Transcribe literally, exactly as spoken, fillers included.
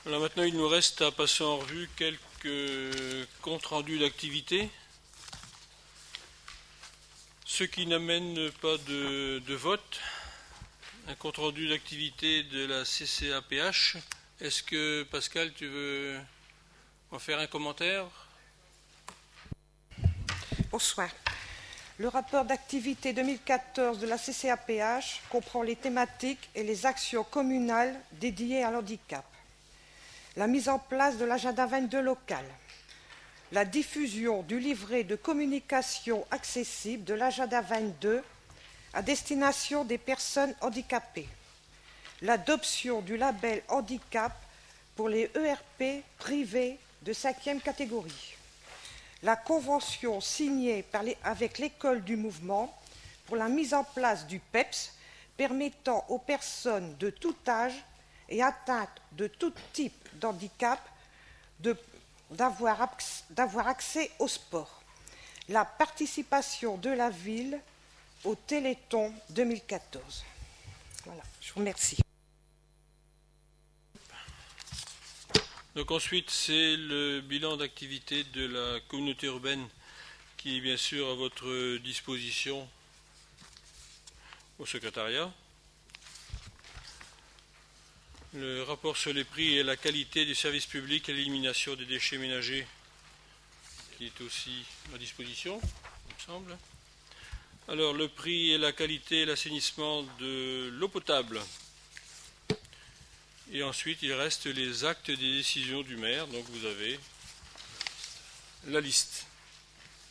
Alors maintenant, il nous reste à passer en revue quelques comptes rendus d'activité. Ceux qui n'amènent pas de, de vote, un compte rendu d'activité de la C C A P H. Est-ce que Pascal, tu veux en faire un commentaire? Bonsoir. Le rapport d'activité deux mille quatorze de la C C A P H comprend les thématiques et les actions communales dédiées à l'handicap. La mise en place de l'agenda vingt-deux local. La diffusion du livret de communication accessible de l'agenda vingt-deux à destination des personnes handicapées. L'adoption du label handicap pour les E R P privés de cinquième catégorie. La convention signée par les, avec l'école du mouvement pour la mise en place du P E P S permettant aux personnes de tout âge et atteintes de tout type d'handicap d'avoir d'avoir accès au sport. La participation de la ville au Téléthon deux mille quatorze. Voilà, je vous remercie. Donc ensuite, c'est le bilan d'activité de la communauté urbaine qui est bien sûr à votre disposition au secrétariat. Le rapport sur les prix et la qualité du service public et l'élimination des déchets ménagers qui est aussi à disposition, il me semble. Alors le prix et la qualité et l'assainissement de l'eau potable. Et ensuite, il reste les actes des décisions du maire. Donc vous avez la liste.